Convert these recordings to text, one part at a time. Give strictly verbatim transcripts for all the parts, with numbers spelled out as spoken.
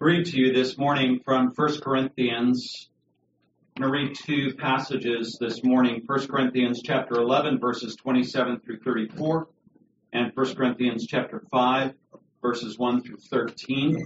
read to you this morning from First Corinthians. I'm going to read two passages this morning. First Corinthians chapter eleven, verses twenty-seven through thirty-four, and First Corinthians chapter five, verses one through thirteen.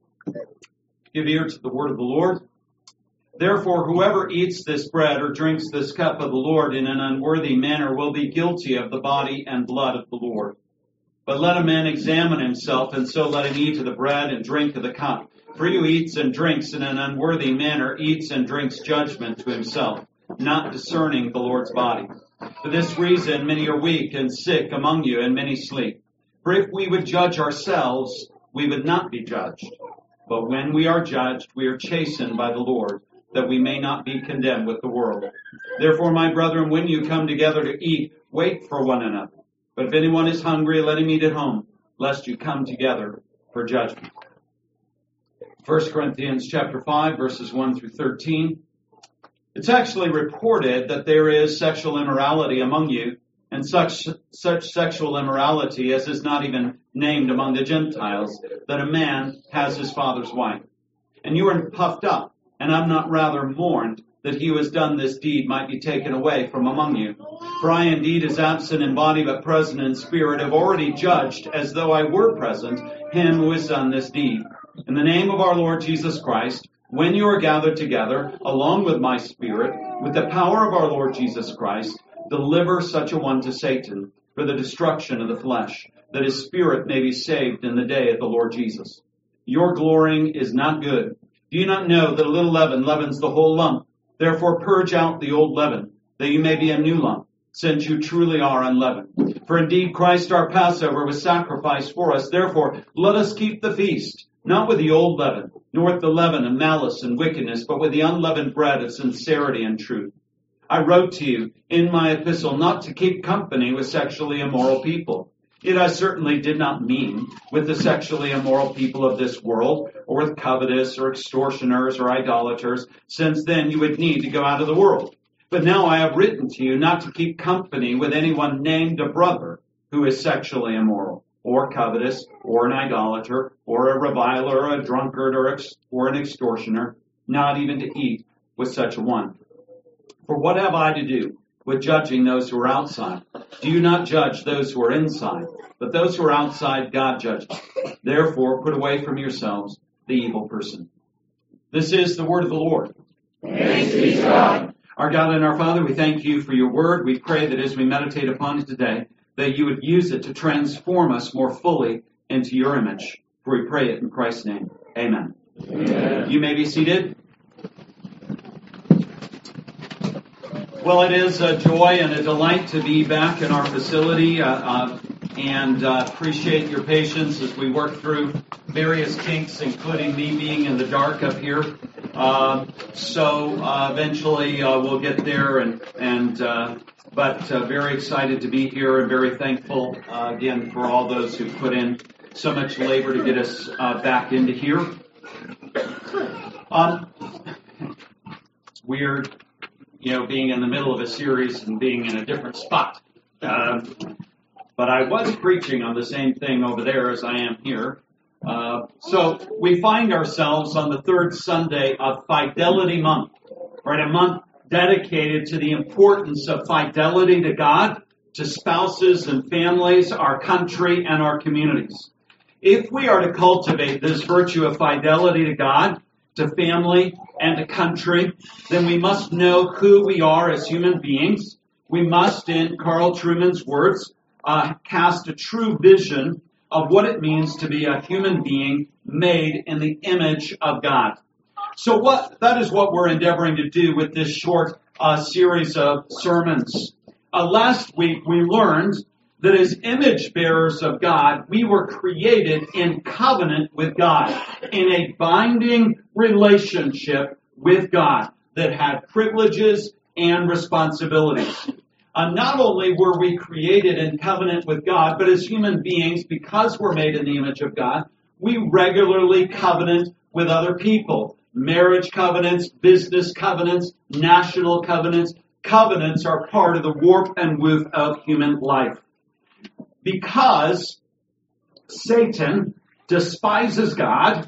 Give ear to the word of the Lord. Therefore, whoever eats this bread or drinks this cup of the Lord in an unworthy manner will be guilty of the body and blood of the Lord. But let a man examine himself, and so let him eat of the bread and drink of the cup. For he who eats and drinks in an unworthy manner eats and drinks judgment to himself, not discerning the Lord's body. For this reason many are weak and sick among you, and many sleep. For if we would judge ourselves, we would not be judged. But when we are judged, we are chastened by the Lord, that we may not be condemned with the world. Therefore, my brethren, when you come together to eat, wait for one another. But if anyone is hungry, let him eat at home, lest you come together for judgment. First Corinthians chapter five, verses one through thirteen. It's actually reported that there is sexual immorality among you, and such such sexual immorality as is not even named among the Gentiles, that a man has his father's wife. And you are puffed up, and I'm not rather mourned, that he who has done this deed might be taken away from among you. For I indeed, as absent in body but present in spirit, have already judged, as though I were present, him who has done this deed. In the name of our Lord Jesus Christ, when you are gathered together, along with my spirit, with the power of our Lord Jesus Christ, deliver such a one to Satan for the destruction of the flesh, that his spirit may be saved in the day of the Lord Jesus. Your glorying is not good. Do you not know that a little leaven leavens the whole lump? Therefore purge out the old leaven, that you may be a new lump, since you truly are unleavened. For indeed Christ our Passover was sacrificed for us. Therefore let us keep the feast, not with the old leaven, nor with the leaven of malice and wickedness, but with the unleavened bread of sincerity and truth. I wrote to you in my epistle not to keep company with sexually immoral people. Yet I certainly did not mean with the sexually immoral people of this world, or with covetous, or extortioners, or idolaters, since then you would need to go out of the world. But now I have written to you not to keep company with anyone named a brother who is sexually immoral, or covetous, or an idolater, or a reviler, or a drunkard, or, ex- or an extortioner, not even to eat with such a one. For what have I to do with judging those who are outside? Do you not judge those who are inside? But those who are outside, God judges. Therefore, put away from yourselves the evil person. This is the word of the Lord. Thanks be to God. Our God and our Father, we thank you for your word. We pray that as we meditate upon it today, that you would use it to transform us more fully into your image. For we pray it in Christ's name. Amen. Amen. You may be seated. Well, it is a joy and a delight to be back in our facility, uh, uh, and uh, appreciate your patience as we work through various kinks, including me being in the dark up here. Uh, so uh, eventually uh, we'll get there, and and uh, but uh, very excited to be here and very thankful uh, again for all those who put in so much labor to get us uh, back into here. Um, it's weird. You know, being in the middle of a series and being in a different spot. Uh, but I was preaching on the same thing over there as I am here. Uh, so we find ourselves on the third Sunday of Fidelity Month, right? A month dedicated to the importance of fidelity to God, to spouses and families, our country, and our communities. If we are to cultivate this virtue of fidelity to God, to family, and to country, then we must know who we are as human beings. We must, in Carl Trueman's words, uh, cast a true vision of what it means to be a human being made in the image of God. So what that is what we're endeavoring to do with this short uh, series of sermons. Uh, last week we learned that as image bearers of God, we were created in covenant with God, in a binding relationship with God that had privileges and responsibilities. Uh, not only were we created in covenant with God, but as human beings, because we're made in the image of God, we regularly covenant with other people. Marriage covenants, business covenants, national covenants. Covenants are part of the warp and woof of human life. Because Satan despises God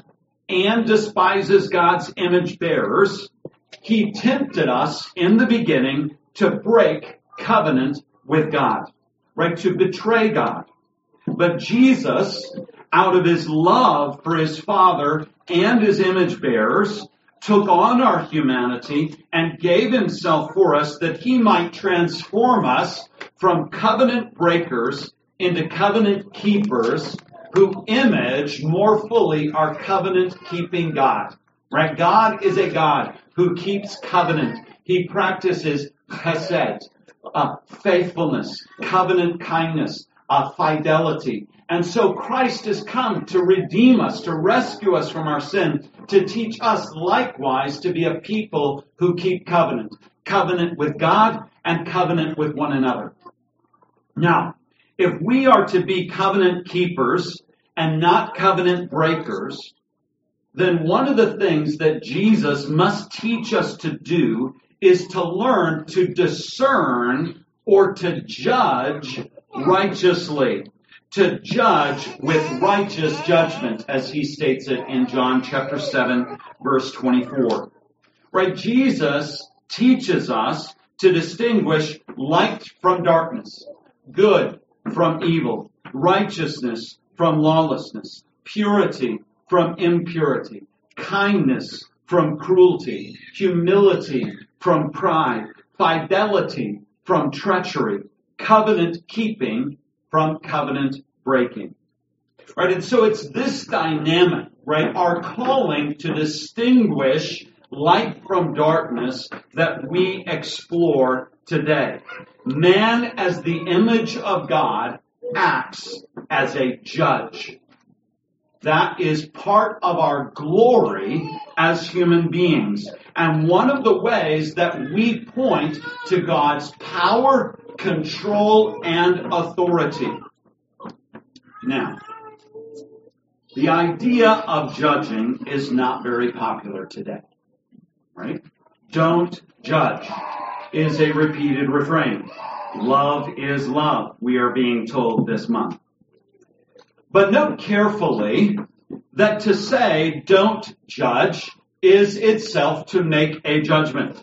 and despises God's image bearers, he tempted us in the beginning to break covenant with God, right? To betray God. But Jesus, out of his love for his Father and his image bearers, took on our humanity and gave himself for us that he might transform us from covenant breakers into covenant keepers who image more fully our covenant-keeping God. Right? God is a God who keeps covenant. He practices chesed, uh, faithfulness, covenant kindness, uh, fidelity. And so Christ has come to redeem us, to rescue us from our sin, to teach us likewise to be a people who keep covenant. Covenant with God and covenant with one another. Now, if we are to be covenant keepers and not covenant breakers, then one of the things that Jesus must teach us to do is to learn to discern or to judge righteously. To judge with righteous judgment, as he states it in John chapter seven, verse twenty-four. Right? Jesus teaches us to distinguish light from darkness, good from evil, righteousness from lawlessness, purity from impurity, kindness from cruelty, humility from pride, fidelity from treachery, covenant keeping from covenant breaking. Right? And so it's this dynamic, right? Our calling to distinguish light from darkness that we explore today. Man, as the image of God, acts as a judge. That is part of our glory as human beings. And one of the ways that we point to God's power, control, and authority. Now, the idea of judging is not very popular today, right? Don't judge is a repeated refrain. Love is love, we are being told this month. But note carefully that to say don't judge is itself to make a judgment.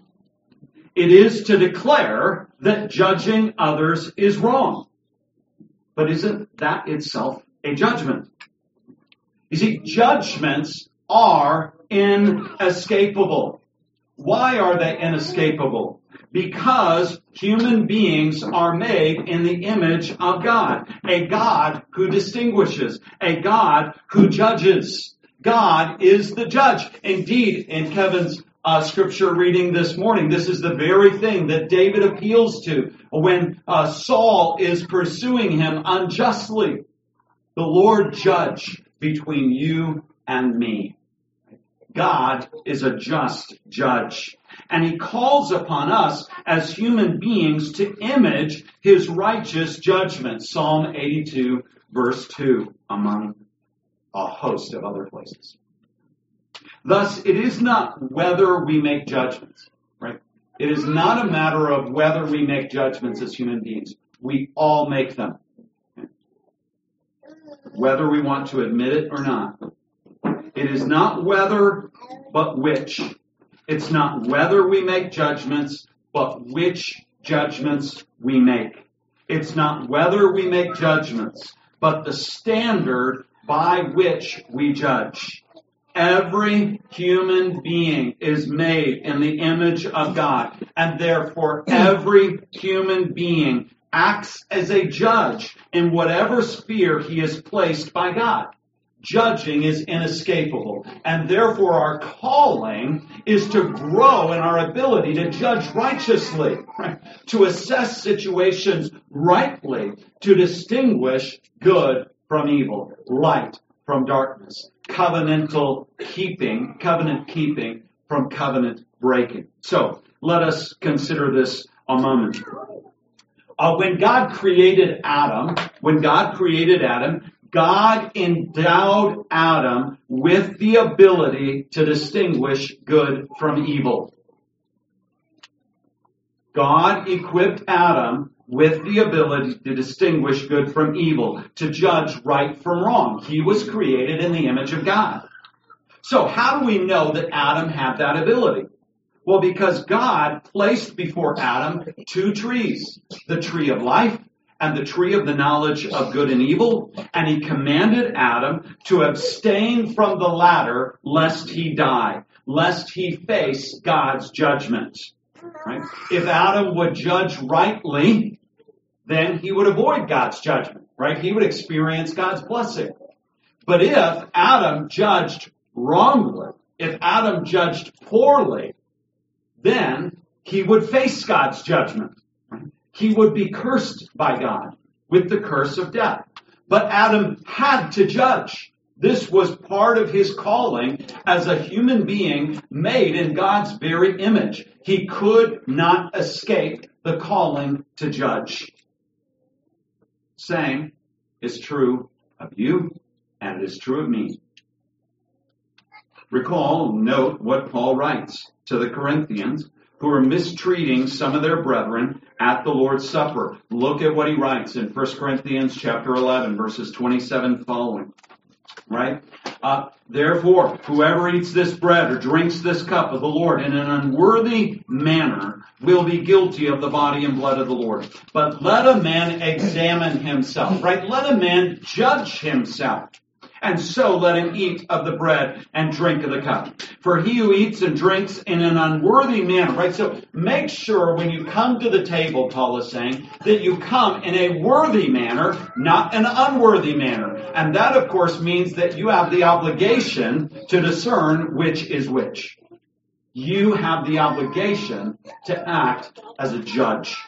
It is to declare that judging others is wrong. But isn't that itself a judgment? You see, judgments are inescapable. Why are they inescapable? Because human beings are made in the image of God. A God who distinguishes. A God who judges. God is the judge. Indeed, in Kevin's uh, scripture reading this morning, this is the very thing that David appeals to when uh, Saul is pursuing him unjustly. The Lord judge between you and me. God is a just judge. And he calls upon us as human beings to image his righteous judgment. Psalm eighty-two, verse two, among a host of other places. Thus, it is not whether we make judgments, right? It is not a matter of whether we make judgments as human beings. We all make them. Whether we want to admit it or not. It is not whether, but which. It's not whether we make judgments, but which judgments we make. It's not whether we make judgments, but the standard by which we judge. Every human being is made in the image of God, and therefore every human being acts as a judge in whatever sphere he is placed by God. Judging is inescapable, and therefore our calling is to grow in our ability to judge righteously, right? To assess situations rightly, to distinguish good from evil, light from darkness, covenantal keeping, covenant keeping from covenant breaking. So let us consider this a moment. Uh, when God created Adam, when God created Adam, God endowed Adam with the ability to distinguish good from evil. God equipped Adam with the ability to distinguish good from evil, to judge right from wrong. He was created in the image of God. So how do we know that Adam had that ability? Well, because God placed before Adam two trees, the tree of life and the tree of the knowledge of good and evil, and he commanded Adam to abstain from the latter lest he die, lest he face God's judgment. Right? If Adam would judge rightly, then he would avoid God's judgment, right? He would experience God's blessing. But if Adam judged wrongly, if Adam judged poorly, then he would face God's judgment. Right? He would be cursed by God with the curse of death. But Adam had to judge. This was part of his calling as a human being made in God's very image. He could not escape the calling to judge. Same is true of you, and it is true of me. Recall, note what Paul writes to the Corinthians who are mistreating some of their brethren at the Lord's Supper. Look at what he writes in First Corinthians chapter eleven, verses twenty-seven following. Right? Uh, Therefore, whoever eats this bread or drinks this cup of the Lord in an unworthy manner will be guilty of the body and blood of the Lord. But let a man examine himself. Right? Let a man judge himself. And so let him eat of the bread and drink of the cup. For he who eats and drinks in an unworthy manner, right? So make sure when you come to the table, Paul is saying, that you come in a worthy manner, not an unworthy manner. And that, of course, means that you have the obligation to discern which is which. You have the obligation to act as a judge.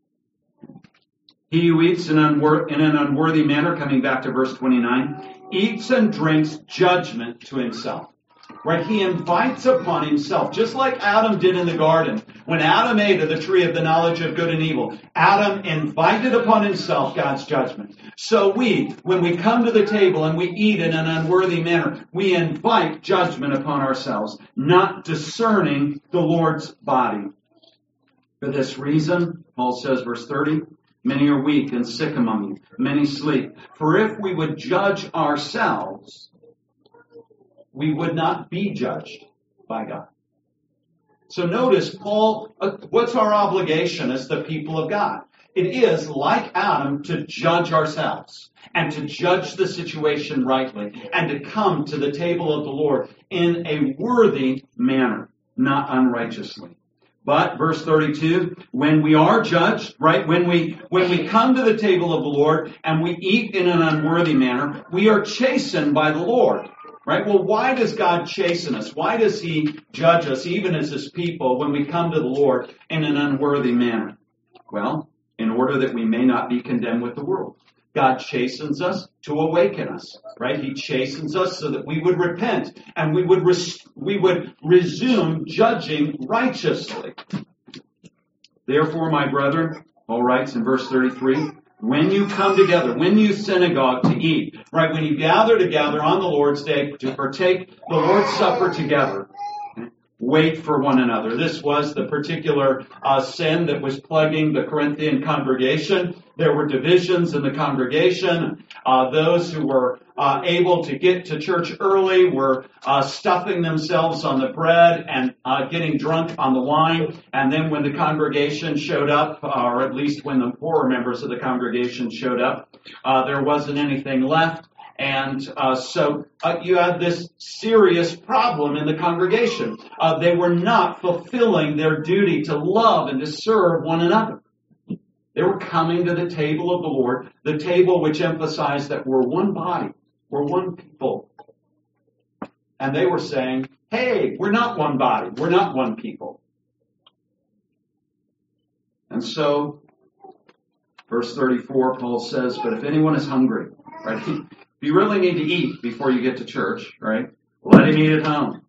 He who eats in, unwor- in an unworthy manner, coming back to verse twenty-nine, eats and drinks judgment to himself. Right? He invites upon himself, just like Adam did in the garden. When Adam ate of the tree of the knowledge of good and evil, Adam invited upon himself God's judgment. So we, when we come to the table and we eat in an unworthy manner, we invite judgment upon ourselves, not discerning the Lord's body. For this reason, Paul says, verse thirty, many are weak and sick among you. Many sleep. For if we would judge ourselves, we would not be judged by God. So notice, Paul, uh, what's our obligation as the people of God? It is, like Adam, to judge ourselves and to judge the situation rightly and to come to the table of the Lord in a worthy manner, not unrighteously. But, verse thirty-two, when we are judged, right, when we when we come to the table of the Lord and we eat in an unworthy manner, we are chastened by the Lord. Right? Well, why does God chasten us? Why does He judge us, even as His people, when we come to the Lord in an unworthy manner? Well, in order that we may not be condemned with the world. God chastens us to awaken us, right? He chastens us so that we would repent and we would res- we would resume judging righteously. Therefore, my brethren, Paul writes in verse thirty-three, when you come together, when you synagogue to eat, right? When you gather together on the Lord's Day to partake the Lord's Supper together, wait for one another. This was the particular uh, sin that was plaguing the Corinthian congregation. There were divisions in the congregation. Uh, those who were uh, able to get to church early were uh, stuffing themselves on the bread and uh, getting drunk on the wine. And then when the congregation showed up, or at least when the poorer members of the congregation showed up, uh, there wasn't anything left. And uh, so uh, you had this serious problem in the congregation. Uh, they were not fulfilling their duty to love and to serve one another. They were coming to the table of the Lord, the table which emphasized that we're one body, we're one people. And they were saying, hey, we're not one body, we're not one people. And so, verse thirty-four, Paul says, but if anyone is hungry, right? If you really need to eat before you get to church, right? Let him eat at home.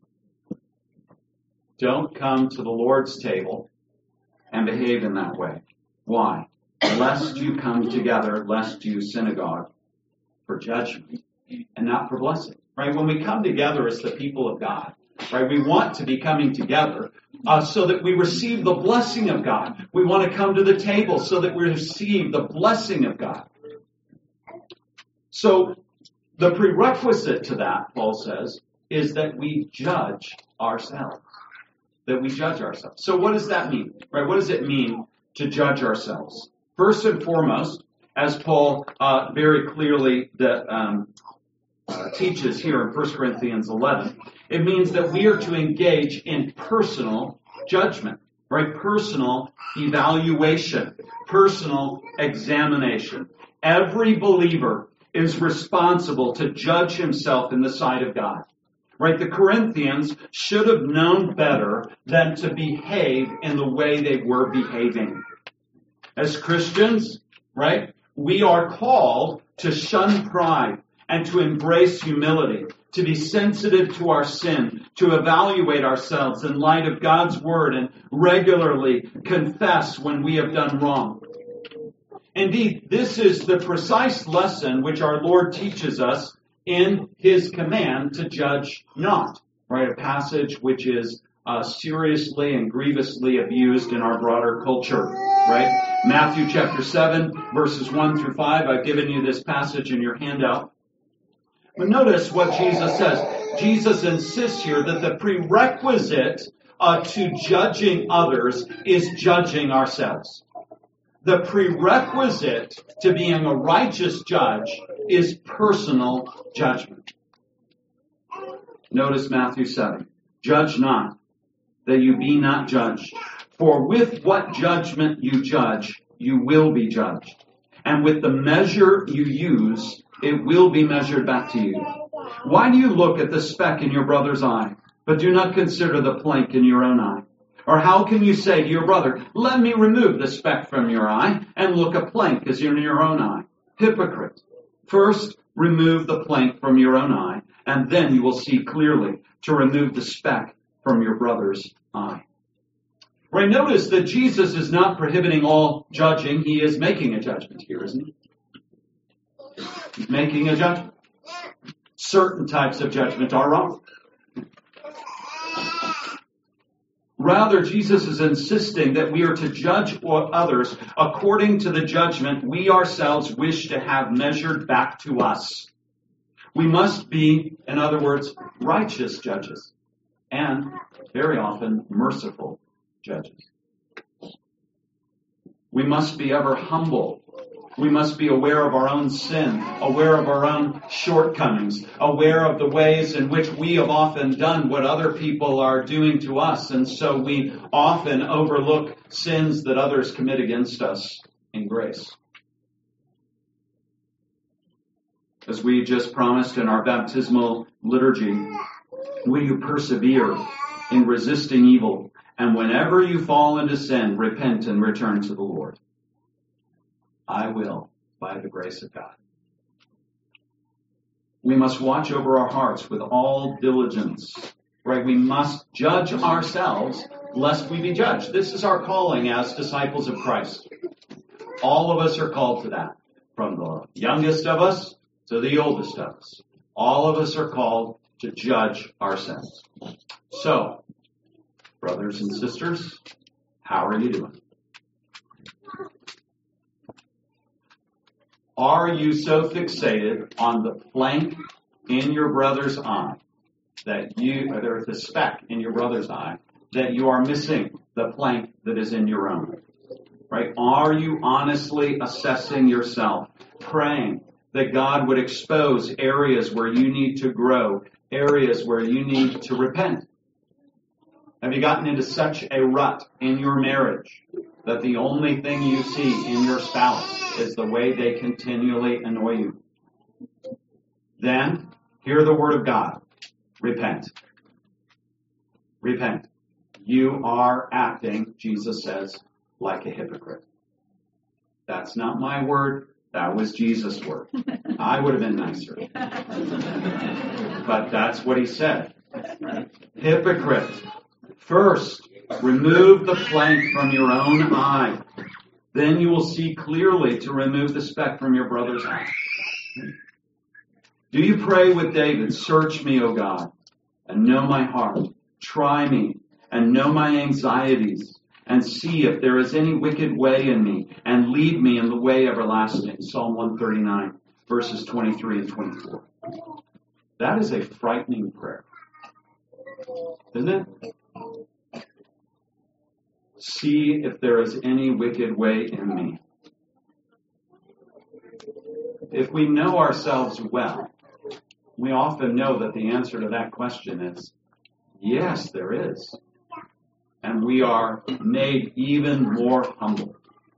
Don't come to the Lord's table and behave in that way. Why? Lest you come together, lest you synagogue for judgment and not for blessing. Right? When we come together as the people of God, right? We want to be coming together uh, so that we receive the blessing of God. We want to come to the table so that we receive the blessing of God. So, the prerequisite to that, Paul says, is that we judge ourselves. That we judge ourselves. So what does that mean? Right? What does it mean to judge ourselves? First and foremost, as Paul uh, very clearly the, um, uh, teaches here in First Corinthians eleven, it means that we are to engage in personal judgment, right? Personal evaluation, personal examination. Every believer is responsible to judge himself in the sight of God. Right? The Corinthians should have known better than to behave in the way they were behaving. As Christians, right, we are called to shun pride and to embrace humility, to be sensitive to our sin, to evaluate ourselves in light of God's Word and regularly confess when we have done wrong. Indeed, this is the precise lesson which our Lord teaches us in His command to judge not, right? A passage which is uh, seriously and grievously abused in our broader culture, right? Matthew chapter seven, verses one through five. I've given you this passage in your handout. But notice what Jesus says. Jesus insists here that the prerequisite uh, to judging others is judging ourselves. The prerequisite to being a righteous judge is personal judgment. Notice Matthew seven. Judge not, that you be not judged. For with what judgment you judge, you will be judged. And with the measure you use, it will be measured back to you. Why do you look at the speck in your brother's eye, but do not consider the plank in your own eye? Or how can you say to your brother, let me remove the speck from your eye, and look a plank is in your own eye? Hypocrite. First, remove the plank from your own eye, and then you will see clearly to remove the speck from your brother's eye. Right, notice that Jesus is not prohibiting all judging. He is making a judgment here, isn't he? He's making a judgment. Certain types of judgment are wrong. Rather, Jesus is insisting that we are to judge others according to the judgment we ourselves wish to have measured back to us. We must be, in other words, righteous judges, and very often merciful judges. We must be ever humble. We must be aware of our own sin, aware of our own shortcomings, aware of the ways in which we have often done what other people are doing to us, and so we often overlook sins that others commit against us in grace. As we just promised in our baptismal liturgy, will you persevere in resisting evil, and whenever you fall into sin, repent and return to the Lord? I will, by the grace of God. We must watch over our hearts with all diligence, right? We must judge ourselves, lest we be judged. This is our calling as disciples of Christ. All of us are called to that, from the youngest of us to the oldest of us. All of us are called to judge ourselves. So, brothers and sisters, how are you doing? Are you so fixated on the plank in your brother's eye that you, or there's a speck in your brother's eye, that you are missing the plank that is in your own? Right? Are you honestly assessing yourself, praying that God would expose areas where you need to grow, areas where you need to repent? Have you gotten into such a rut in your marriage that the only thing you see in your spouse is the way they continually annoy you? Then, hear the word of God. Repent. Repent. You are acting, Jesus says, like a hypocrite. That's not my word. That was Jesus' word. I would have been nicer. But that's what he said. Hypocrite. First, remove the plank from your own eye. Then you will see clearly to remove the speck from your brother's eye. Do you pray with David, search me, O God, and know my heart. Try me and know my anxieties, and see if there is any wicked way in me, and lead me in the way everlasting. Psalm one thirty-nine, verses twenty-three and twenty-four. That is a frightening prayer. Isn't it? See if there is any wicked way in me. If we know ourselves well, we often know that the answer to that question is, yes, there is. And we are made even more humble.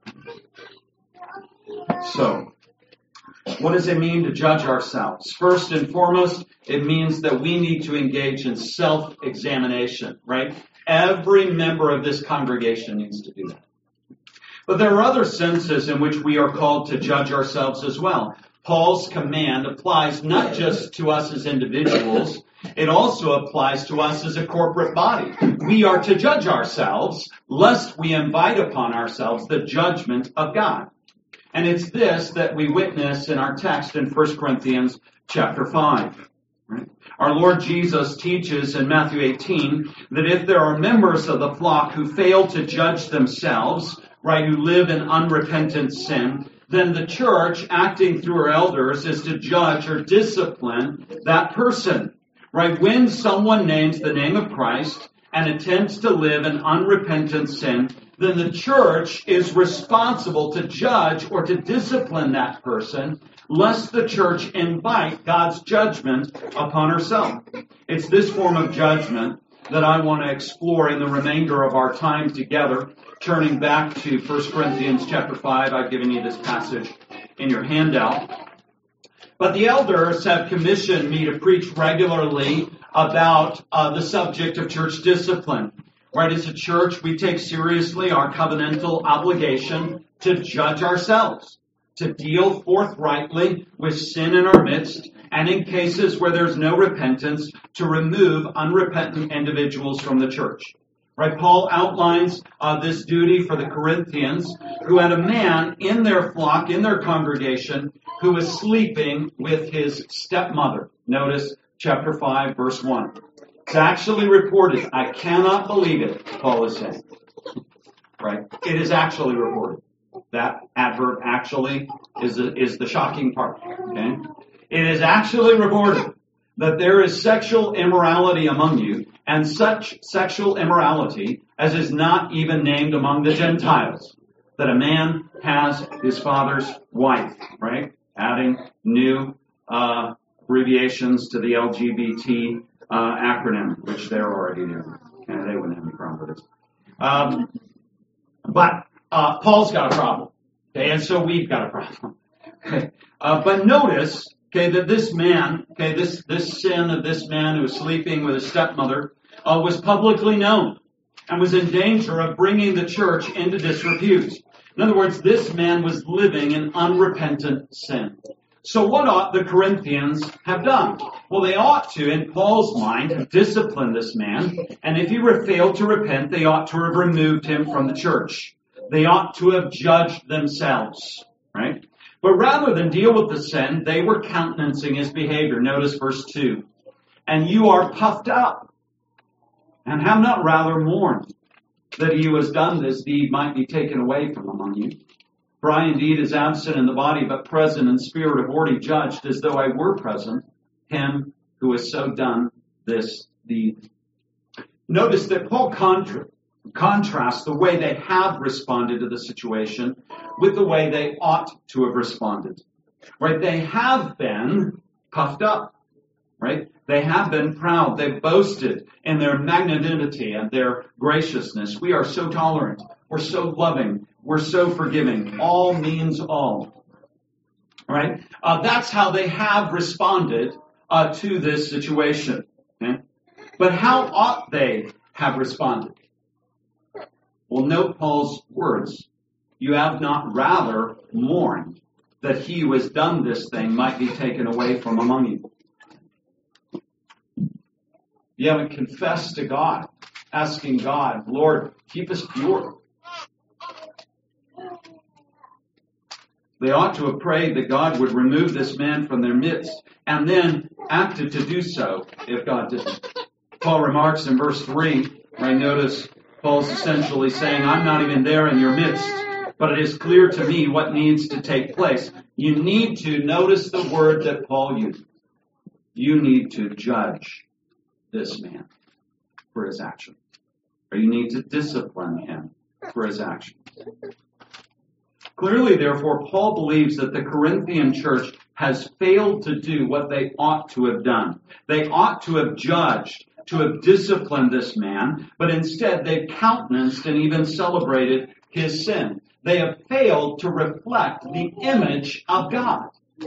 So, what does it mean to judge ourselves? First and foremost, it means that we need to engage in self-examination, right? Every member of this congregation needs to do that. But there are other senses in which we are called to judge ourselves as well. Paul's command applies not just to us as individuals, it also applies to us as a corporate body. We are to judge ourselves, lest we invite upon ourselves the judgment of God. And it's this that we witness in our text in First Corinthians chapter five. Right? Our Lord Jesus teaches in Matthew eighteen that if there are members of the flock who fail to judge themselves, right, who live in unrepentant sin, then the church, acting through her elders, is to judge or discipline that person. Right? When someone names the name of Christ and attempts to live in unrepentant sin, then the church is responsible to judge or to discipline that person, lest the church invite God's judgment upon herself. It's this form of judgment that I want to explore in the remainder of our time together. Turning back to First Corinthians chapter five, I've given you this passage in your handout. But the elders have commissioned me to preach regularly about uh, the subject of church discipline. Right, as a church, we take seriously our covenantal obligation to judge ourselves, to deal forthrightly with sin in our midst, and in cases where there's no repentance, to remove unrepentant individuals from the church. Right, Paul outlines uh, this duty for the Corinthians, who had a man in their flock, in their congregation, who was sleeping with his stepmother. Notice chapter five, verse one. It's actually reported. I cannot believe it, Paul is saying. Right? It is actually reported. That adverb actually is the, is the shocking part. Okay? It is actually reported that there is sexual immorality among you, and such sexual immorality as is not even named among the Gentiles. That a man has his father's wife, right? Adding new uh, abbreviations to the L G B T Uh, acronym, which they're already doing. And they wouldn't have any problem with this. Um, but uh, Paul's got a problem. Okay, and so we've got a problem. Okay. Uh, but notice, okay, that this man, okay, this, this sin of this man who was sleeping with his stepmother uh, was publicly known and was in danger of bringing the church into disrepute. In other words, this man was living in unrepentant sin. So what ought the Corinthians have done? Well, they ought to, in Paul's mind, have disciplined this man. And if he were failed to repent, they ought to have removed him from the church. They ought to have judged themselves, right? But rather than deal with the sin, they were countenancing his behavior. Notice verse two. And you are puffed up, and have not rather mourned that he who has done this deed might be taken away from among you. For I indeed is absent in the body, but present in spirit, have already judged, as though I were present, him who has so done this deed. Notice that Paul contra- contrasts the way they have responded to the situation with the way they ought to have responded. Right? They have been puffed up. Right? They have been proud. They've boasted in their magnanimity and their graciousness. We are so tolerant. We're so loving. We're so forgiving. All means all. Right? Uh, that's how they have responded uh, to this situation. Okay? But how ought they have responded? Well, note Paul's words. You have not rather mourned that he who has done this thing might be taken away from among you. You haven't confessed to God, asking God, Lord, keep us pure. They ought to have prayed that God would remove this man from their midst, and then acted to do so if God didn't. Paul remarks in verse three, right, notice Paul's essentially saying, I'm not even there in your midst, but it is clear to me what needs to take place. You need to notice the word that Paul used. You need to judge this man. for his action. Or you need to discipline him for his action. Clearly, therefore, Paul believes that the Corinthian church has failed to do what they ought to have done. They ought to have judged, to have disciplined this man, but instead they've countenanced and even celebrated his sin. They have failed to reflect the image of God.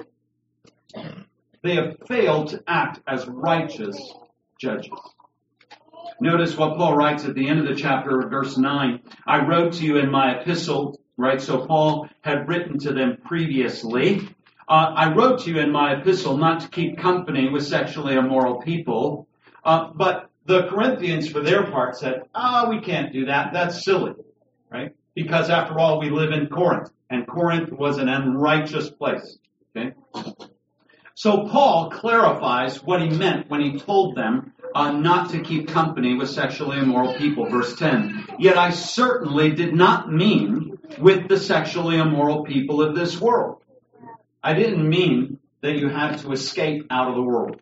They have failed to act as righteous judges. Notice what Paul writes at the end of the chapter, verse nine. I wrote to you in my epistle, right? So Paul had written to them previously. Uh, I wrote to you in my epistle not to keep company with sexually immoral people. Uh, but the Corinthians, for their part, said, oh, we can't do that. That's silly, right? Because after all, we live in Corinth. And Corinth was an unrighteous place. Okay? So Paul clarifies what he meant when he told them uh, not to keep company with sexually immoral people. Verse ten. Yet I certainly did not mean with the sexually immoral people of this world. I didn't mean that you had to escape out of the world.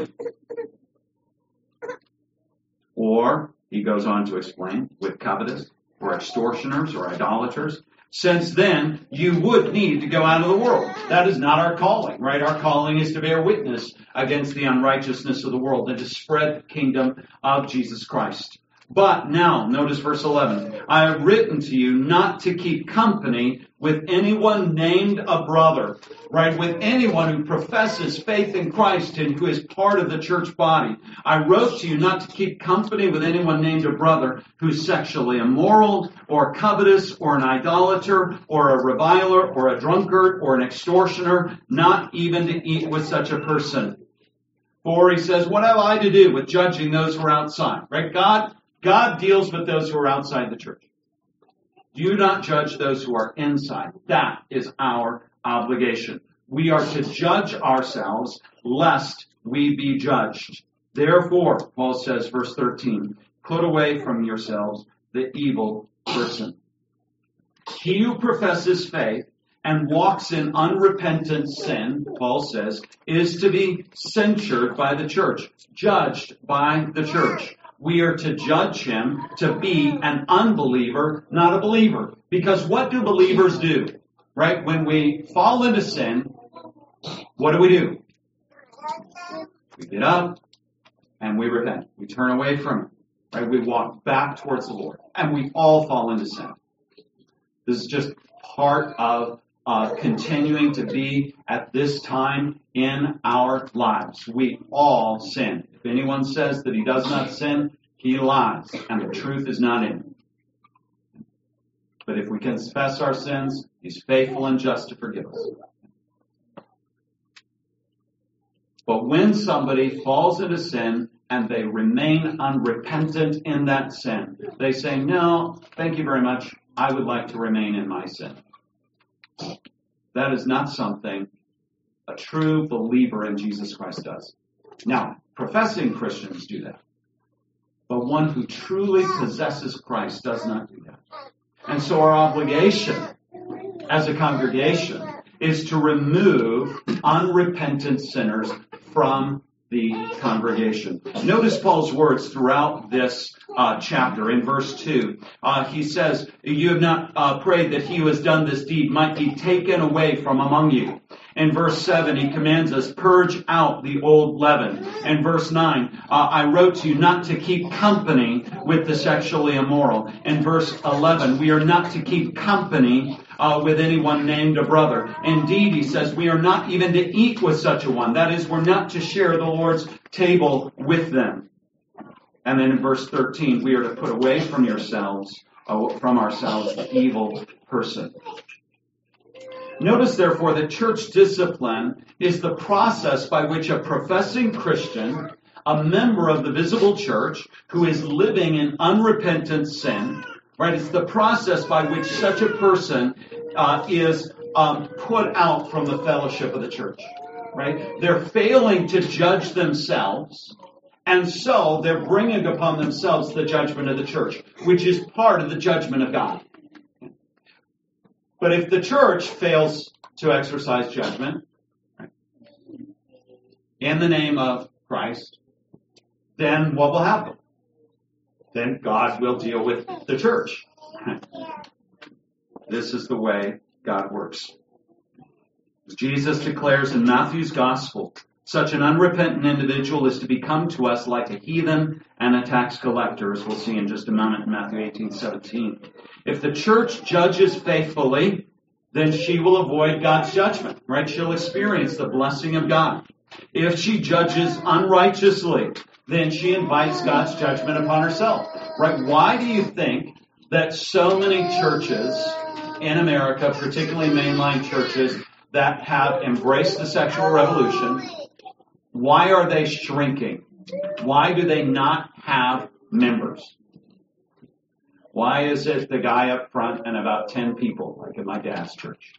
Or, he goes on to explain, with covetous, or extortioners, or idolaters. Since then, you would need to go out of the world. That is not our calling, right? Our calling is to bear witness against the unrighteousness of the world and to spread the kingdom of Jesus Christ. But now, notice verse eleven. I have written to you not to keep company with anyone named a brother, right? With anyone who professes faith in Christ and who is part of the church body. I wrote to you not to keep company with anyone named a brother who's sexually immoral or covetous or an idolater or a reviler or a drunkard or an extortioner, not even to eat with such a person. For he says, what have I to do with judging those who are outside, right? God God deals with those who are outside the church. Do not judge those who are inside. That is our obligation. We are to judge ourselves lest we be judged. Therefore, Paul says, verse thirteen, put away from yourselves the evil person. He who professes faith and walks in unrepentant sin, Paul says, is to be censured by the church, judged by the church. We are to judge him to be an unbeliever, not a believer. Because what do believers do? Right? When we fall into sin, what do we do? We get up and we repent. We turn away from it. Right? We walk back towards the Lord. And we all fall into sin. This is just part of uh, continuing to be at this time in our lives. We all sin. If anyone says that he does not sin, he lies, and the truth is not in him. But if we confess our sins, he's faithful and just to forgive us. But when somebody falls into sin and they remain unrepentant in that sin, they say, no, thank you very much. I would like to remain in my sin. That is not something a true believer in Jesus Christ does. Now, professing Christians do that. But one who truly possesses Christ does not do that. And so our obligation as a congregation is to remove unrepentant sinners from the congregation. Notice Paul's words throughout this uh, chapter. In verse two, uh, he says, you have not uh, prayed that he who has done this deed might be taken away from among you. In verse seven, he commands us, purge out the old leaven. In verse nine, uh, I wrote to you not to keep company with the sexually immoral. In verse eleven, we are not to keep company uh, with anyone named a brother. Indeed, he says, we are not even to eat with such a one. That is, we're not to share the Lord's table with them. And then in verse thirteen, we are to put away from yourselves, uh, from ourselves, the evil person. Notice, therefore, that church discipline is the process by which a professing Christian, a member of the visible church, who is living in unrepentant sin, right? It's the process by which such a person uh, is um, put out from the fellowship of the church, right? They're failing to judge themselves, and so they're bringing upon themselves the judgment of the church, which is part of the judgment of God. But if the church fails to exercise judgment, right, in the name of Christ, then what will happen? then God will deal with the church. This is the way God works. As Jesus declares in Matthew's gospel, such an unrepentant individual is to become to us like a heathen and a tax collector, as we'll see in just a moment in Matthew eighteen seventeen. If the church judges faithfully, then she will avoid God's judgment, right? She'll experience the blessing of God. If she judges unrighteously, then she invites God's judgment upon herself, right? Why do you think that so many churches in America, particularly mainline churches, that have embraced the sexual revolution, why are they shrinking? Why do they not have members? Why is it the guy up front and about ten people, like in my dad's church?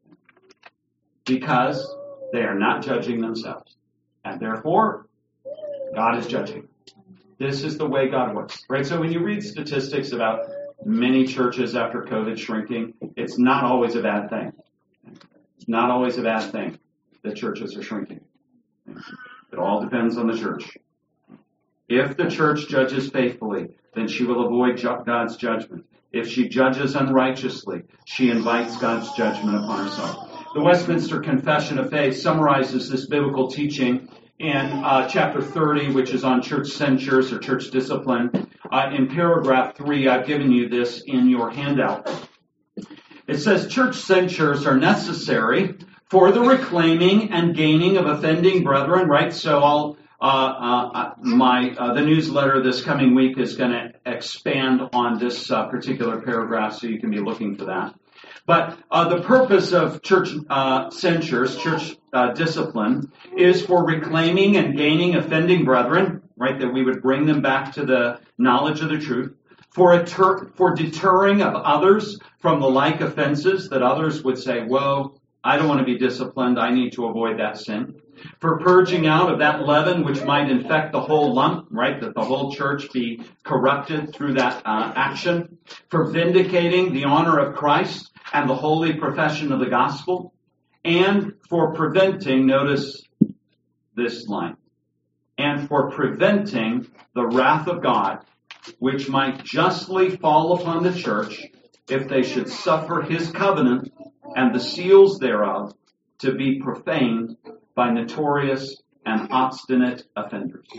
Because they are not judging themselves. And therefore, God is judging. This is the way God works, right? So when you read statistics about many churches after COVID shrinking, it's not always a bad thing. It's not always a bad thing that churches are shrinking. It all depends on the church. If the church judges faithfully, then she will avoid God's judgment. If she judges unrighteously, she invites God's judgment upon herself. The Westminster Confession of Faith summarizes this biblical teaching in uh, chapter thirty, which is on church censures or church discipline. Uh, in paragraph three, I've given you this in your handout. It says, church censures are necessary for the reclaiming and gaining of offending brethren, right? So I'll, uh, uh, my, uh, the newsletter this coming week is going to expand on this uh, particular paragraph, so you can be looking for that. But uh, the purpose of church uh, censures, church uh, discipline, is for reclaiming and gaining offending brethren, right, that we would bring them back to the knowledge of the truth, for a ter- for deterring of others from the like offenses, that others would say, whoa, I don't want to be disciplined, I need to avoid that sin. For purging out of that leaven which might infect the whole lump, right, that the whole church be corrupted through that uh, action. For vindicating the honor of Christ and the holy profession of the gospel. And for preventing, notice this line, and for preventing the wrath of God, which might justly fall upon the church if they should suffer his covenant and the seals thereof to be profaned by notorious and obstinate offenders.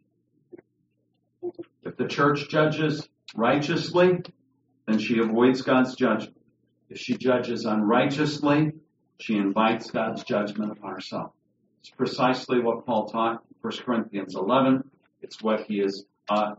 If the church judges righteously, then she avoids God's judgment. If she judges unrighteously, she invites God's judgment upon herself. It's precisely what Paul taught in First Corinthians eleven. It's what he is uh,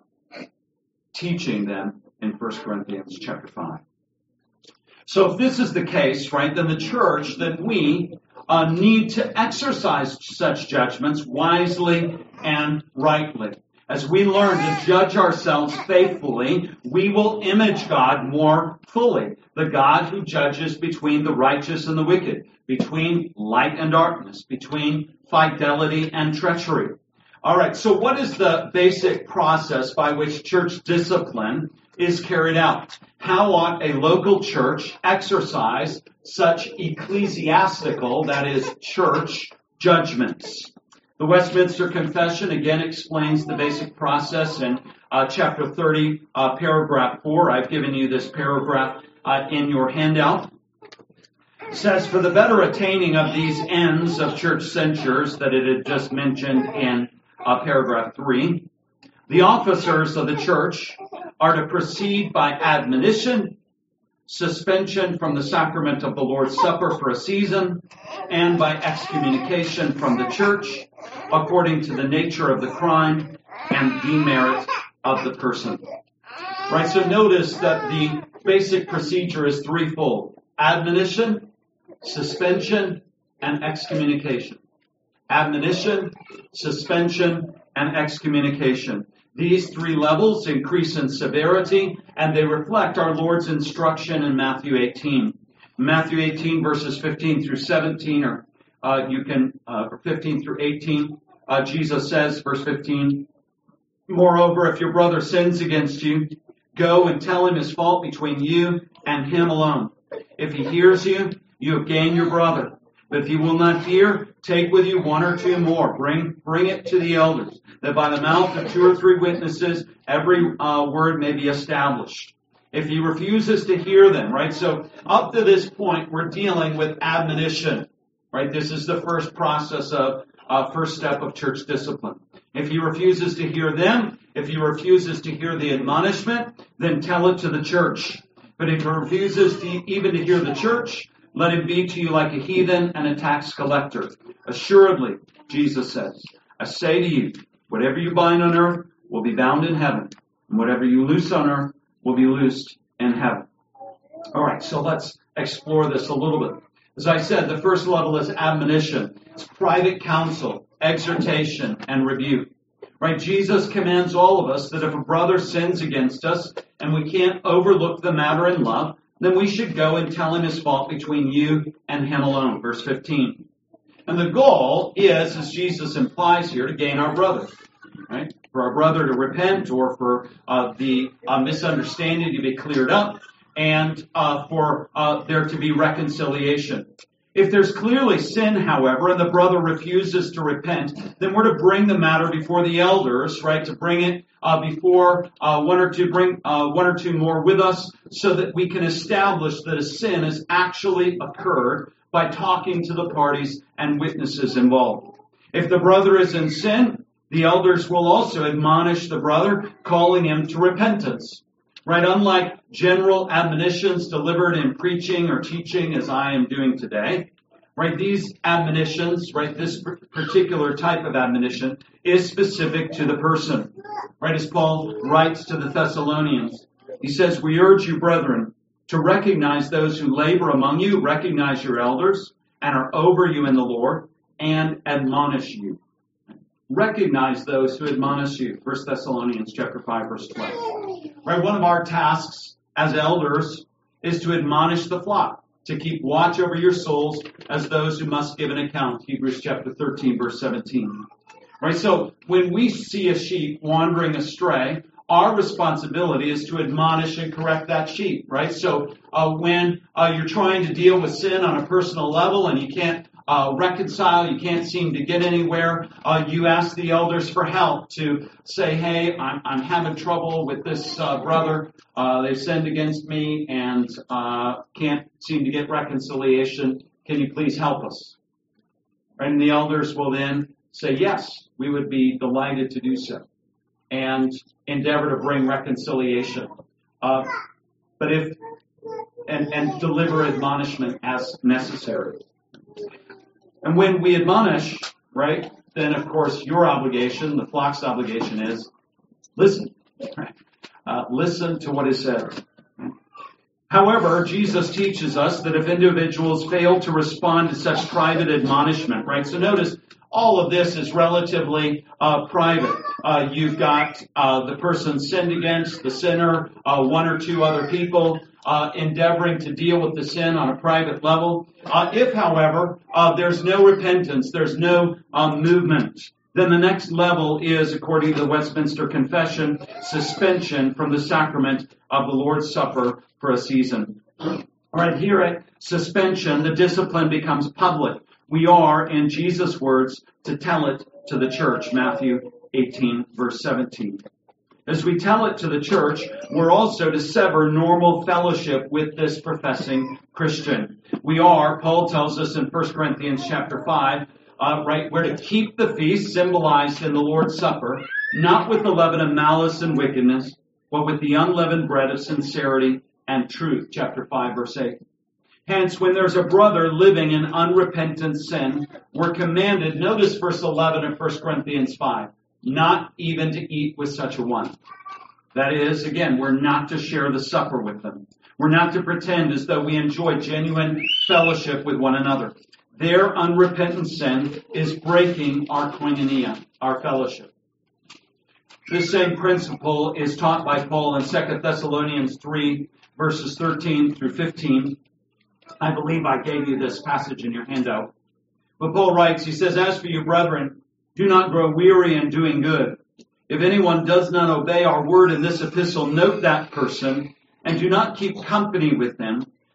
teaching them in First Corinthians chapter five. So if this is the case, right, then the church, then we uh, need to exercise such judgments wisely and rightly. As we learn to judge ourselves faithfully, we will image God more fully. The God who judges between the righteous and the wicked, between light and darkness, between fidelity and treachery. All right, so what is the basic process by which church discipline is carried out? How ought a local church exercise such ecclesiastical, that is, church judgments? The Westminster Confession again explains the basic process in uh, chapter thirty, uh, paragraph four. I've given you this paragraph uh, in your handout. It says, for the better attaining of these ends of church censures that it had just mentioned in uh, paragraph three, the officers of the church are to proceed by admonition, suspension from the sacrament of the Lord's Supper for a season, and by excommunication from the church, according to the nature of the crime and demerit of the person. Right, so notice that the basic procedure is threefold. Admonition, suspension, and excommunication. Admonition, suspension, and excommunication. These three levels increase in severity, and they reflect our Lord's instruction in Matthew eighteen. Matthew eighteen, verses fifteen through seventeen, or uh, you can, uh, fifteen through eighteen, uh, Jesus says, verse fifteen, moreover, if your brother sins against you, go and tell him his fault between you and him alone. If he hears you, you have gained your brother. But if you will not hear, take with you one or two more. Bring, bring it to the elders, that by the mouth of two or three witnesses, every uh, word may be established. If he refuses to hear them, right? So up to this point, we're dealing with admonition, right? This is the first process of, uh, first step of church discipline. If he refuses to hear them, if he refuses to hear the admonishment, then tell it to the church. But if he refuses to, even to hear the church, let him be to you like a heathen and a tax collector. Assuredly, Jesus says, I say to you, whatever you bind on earth will be bound in heaven, and whatever you loose on earth will be loosed in heaven. All right, so let's explore this a little bit. As I said, the first level is admonition. It's private counsel, exhortation, and rebuke. Right? Jesus commands all of us that if a brother sins against us and we can't overlook the matter in love, then we should go and tell him his fault between you and him alone. Verse fifteen. And the goal is, as Jesus implies here, to gain our brother. Right? For our brother to repent, or for uh, the uh, misunderstanding to be cleared up, and uh, for uh, there to be reconciliation. If there's clearly sin, however, and the brother refuses to repent, then we're to bring the matter before the elders, right? To bring it uh, before uh, one or two, bring uh, one or two more with us, so that we can establish that a sin has actually occurred by talking to the parties and witnesses involved. If the brother is in sin, the elders will also admonish the brother, calling him to repentance. Right? Unlike general admonitions delivered in preaching or teaching, as I am doing today, right? These admonitions, right? This particular type of admonition is specific to the person. Right? As Paul writes to the Thessalonians, he says, we urge you, brethren, to recognize those who labor among you, recognize your elders, and are over you in the Lord, and admonish you. Recognize those who admonish you. First Thessalonians chapter five, verse twelve. Right, one of our tasks as elders is to admonish the flock, to keep watch over your souls as those who must give an account. Hebrews chapter thirteen, verse seventeen. Right, so when we see a sheep wandering astray, our responsibility is to admonish and correct that sheep. Right, so uh, when uh, you're trying to deal with sin on a personal level and you can't Uh, reconcile, you can't seem to get anywhere, uh, you ask the elders for help to say, hey, I'm, I'm having trouble with this uh, brother, uh, they sinned against me and uh, can't seem to get reconciliation, can you please help us? And the elders will then say, yes, we would be delighted to do so, and endeavor to bring reconciliation. Uh, but if, and, and deliver admonishment as necessary. And when we admonish, right, then of course your obligation, the flock's obligation is listen. Right? Uh, listen to what is said. However, Jesus teaches us that if individuals fail to respond to such private admonishment, right, so notice all of this is relatively uh, private. Uh, you've got uh, the person sinned against, the sinner, uh, one or two other people, Uh, endeavoring to deal with the sin on a private level. Uh, if, however, uh, there's no repentance, there's no um, movement, then the next level is, according to the Westminster Confession, suspension from the sacrament of the Lord's Supper for a season. All right, here at suspension, the discipline becomes public. We are, in Jesus' words, to tell it to the church, Matthew eighteen, verse seventeen. As we tell it to the church, we're also to sever normal fellowship with this professing Christian. We are, Paul tells us in First Corinthians chapter five, uh, right, we're to keep the feast symbolized in the Lord's Supper, not with the leaven of malice and wickedness, but with the unleavened bread of sincerity and truth. Chapter five, verse eight. Hence, when there's a brother living in unrepentant sin, we're commanded, notice verse eleven of First Corinthians five, not even to eat with such a one. That is, again, we're not to share the supper with them. We're not to pretend as though we enjoy genuine fellowship with one another. Their unrepentant sin is breaking our koinonia, our fellowship. This same principle is taught by Paul in Second Thessalonians three, verses thirteen through fifteen. I believe I gave you this passage in your handout. But Paul writes, he says, as for you, brethren, do not grow weary in doing good. If anyone does not obey our word in this epistle, note that person, and do not keep company with them,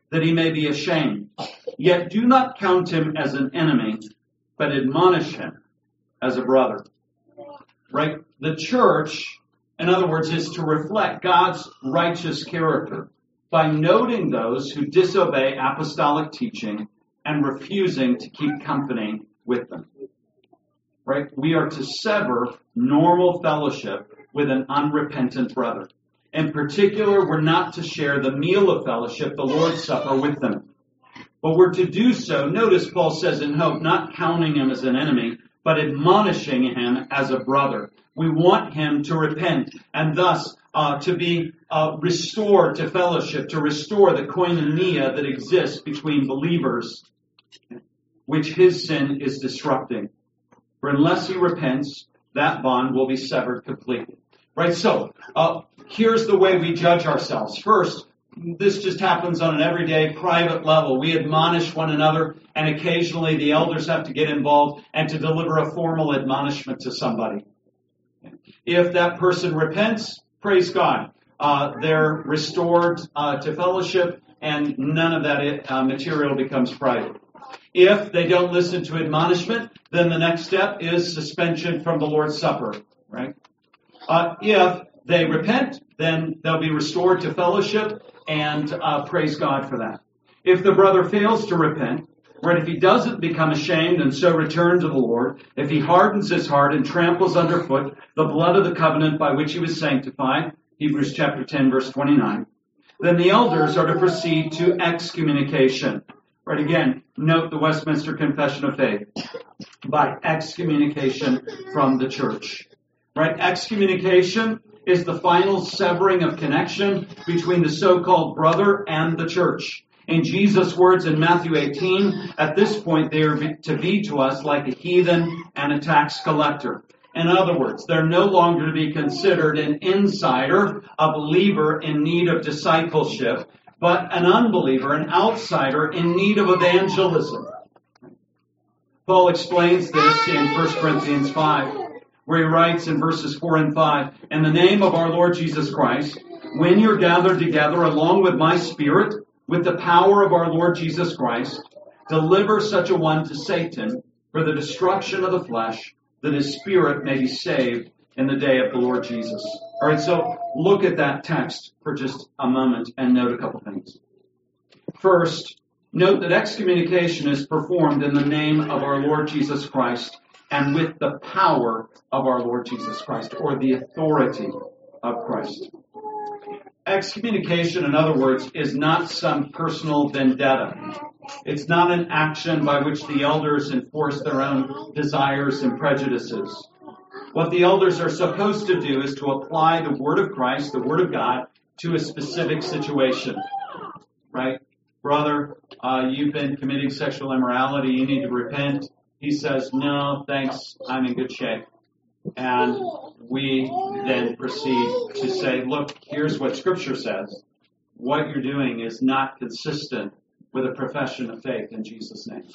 that he may be ashamed. Yet do not count him as an enemy, but admonish him as a brother. Right? The church, in other words, is to reflect God's righteous character by noting those who disobey apostolic teaching and refusing to keep company with them. Right? We are to sever normal fellowship with an unrepentant brother. In particular, we're not to share the meal of fellowship, the Lord's Supper, with them. But we're to do so, notice Paul says in hope, not counting him as an enemy, but admonishing him as a brother. We want him to repent and thus uh, to be uh, restored to fellowship, to restore the koinonia that exists between believers, which his sin is disrupting. For unless he repents, that bond will be severed completely. Right, so uh, here's the way we judge ourselves. First, this just happens on an everyday private level. We admonish one another, and occasionally the elders have to get involved and to deliver a formal admonishment to somebody. If that person repents, praise God. Uh, they're restored uh, to fellowship, and none of that uh, material becomes private. If they don't listen to admonishment, then the next step is suspension from the Lord's Supper. Right? Uh, if they repent, then they'll be restored to fellowship, and uh, praise God for that. If the brother fails to repent, right, if he doesn't become ashamed and so return to the Lord, if he hardens his heart and tramples underfoot the blood of the covenant by which he was sanctified, Hebrews chapter ten, verse twenty-nine, then the elders are to proceed to excommunication. Right, again, note the Westminster Confession of Faith. By excommunication from the church. Right, excommunication is the final severing of connection between the so-called brother and the church. In Jesus' words in Matthew eighteen, at this point they are to be to us like a heathen and a tax collector. In other words, they're no longer to be considered an insider, a believer in need of discipleship, but an unbeliever, an outsider in need of evangelism. Paul explains this in First Corinthians five. Where he writes in verses four and five, in the name of our Lord Jesus Christ, when you're gathered together along with my spirit, with the power of our Lord Jesus Christ, deliver such a one to Satan for the destruction of the flesh, that his spirit may be saved in the day of the Lord Jesus. All right, so look at that text for just a moment and note a couple things. First, note that excommunication is performed in the name of our Lord Jesus Christ and with the power of our Lord Jesus Christ, or the authority of Christ. Excommunication, in other words, is not some personal vendetta. It's not an action by which the elders enforce their own desires and prejudices. What the elders are supposed to do is to apply the Word of Christ, the Word of God, to a specific situation. Right? Brother, uh, you've been committing sexual immorality, you need to repent. He says, no, thanks, I'm in good shape. And we then proceed to say, look, here's what Scripture says. What you're doing is not consistent with a profession of faith in Jesus' name.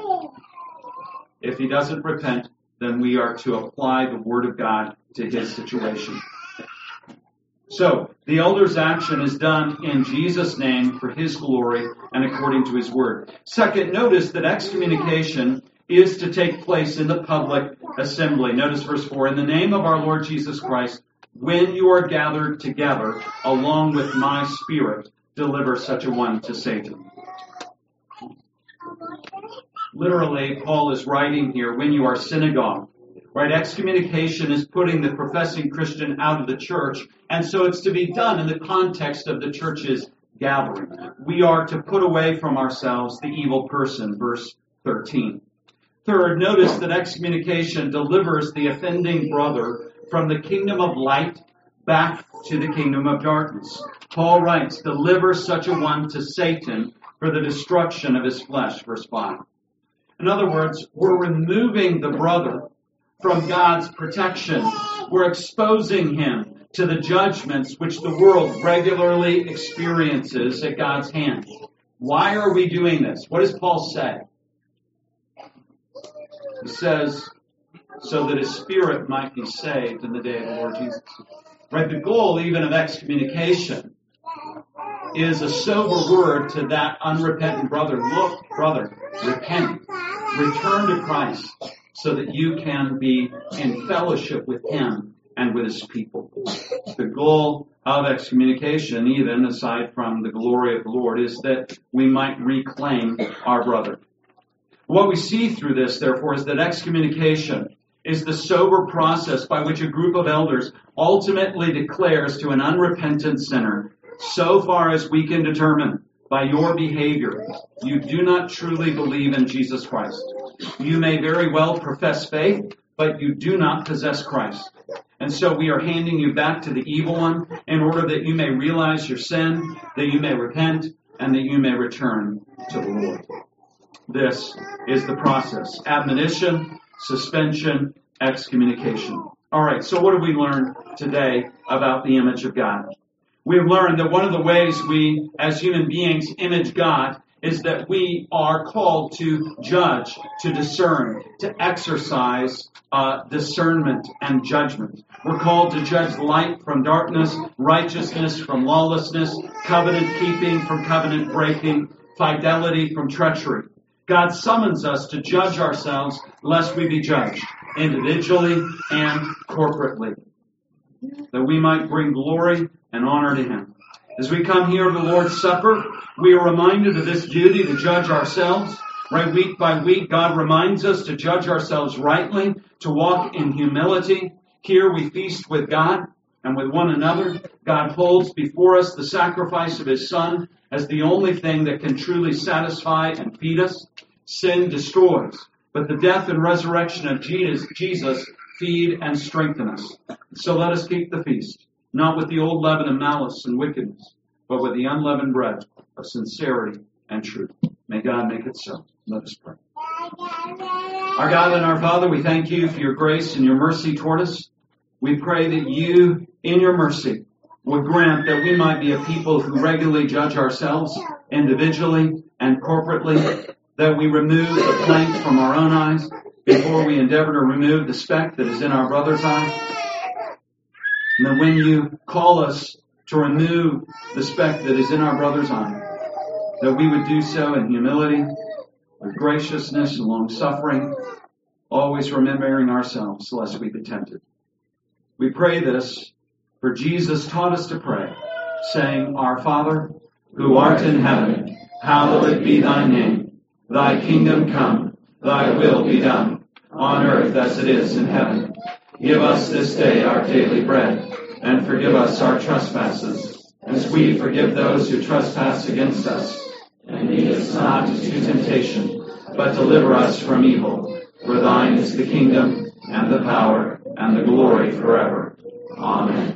If he doesn't repent, then we are to apply the Word of God to his situation. So, the elder's action is done in Jesus' name for his glory and according to his Word. Second, notice that excommunication is to take place in the public assembly. Notice verse four, in the name of our Lord Jesus Christ, when you are gathered together along with my spirit, deliver such a one to Satan. Literally, Paul is writing here, when you are synagogue. Right? Excommunication is putting the professing Christian out of the church, and so it's to be done in the context of the church's gathering. We are to put away from ourselves the evil person, verse thirteen. Third, notice that excommunication delivers the offending brother from the kingdom of light back to the kingdom of darkness. Paul writes, deliver such a one to Satan for the destruction of his flesh, verse five. In other words, we're removing the brother from God's protection. We're exposing him to the judgments which the world regularly experiences at God's hand. Why are we doing this? What does Paul say? He says, so that his spirit might be saved in the day of the Lord Jesus. Right? The goal even of excommunication is a sober word to that unrepentant brother. Look, brother, repent. Return to Christ so that you can be in fellowship with Him and with His people. The goal of excommunication, even aside from the glory of the Lord, is that we might reclaim our brother. What we see through this, therefore, is that excommunication is the sober process by which a group of elders ultimately declares to an unrepentant sinner, so far as we can determine by your behavior, you do not truly believe in Jesus Christ. You may very well profess faith, but you do not possess Christ. And so we are handing you back to the evil one in order that you may realize your sin, that you may repent, and that you may return to the Lord. This is the process. Admonition, suspension, excommunication. All right, so what have we learned today about the image of God? We've learned that one of the ways we, as human beings, image God is that we are called to judge, to discern, to exercise uh, discernment and judgment. We're called to judge light from darkness, righteousness from lawlessness, covenant keeping from covenant breaking, fidelity from treachery. God summons us to judge ourselves lest we be judged, individually and corporately, that we might bring glory and honor to Him. As we come here to the Lord's Supper, we are reminded of this duty to judge ourselves. Right, week by week, God reminds us to judge ourselves rightly, to walk in humility. Here we feast with God and with one another. God holds before us the sacrifice of His Son as the only thing that can truly satisfy and feed us. Sin destroys, but the death and resurrection of Jesus feed and strengthen us. So let us keep the feast, not with the old leaven of malice and wickedness, but with the unleavened bread of sincerity and truth. May God make it so. Let us pray. Our God and our Father, we thank You for Your grace and Your mercy toward us. We pray that You, in Your mercy, would grant that we might be a people who regularly judge ourselves individually and corporately, that we remove the plank from our own eyes before we endeavor to remove the speck that is in our brother's eye. And that when You call us to remove the speck that is in our brother's eye, that we would do so in humility, with graciousness and long-suffering, always remembering ourselves lest we be tempted. We pray this, for Jesus taught us to pray, saying, Our Father, who art in heaven, hallowed be Thy name. Thy kingdom come, Thy will be done, on earth as it is in heaven. Give us this day our daily bread, and forgive us our trespasses, as we forgive those who trespass against us. And lead us not into temptation, but deliver us from evil. For Thine is the kingdom, and the power, and the glory forever. Amen.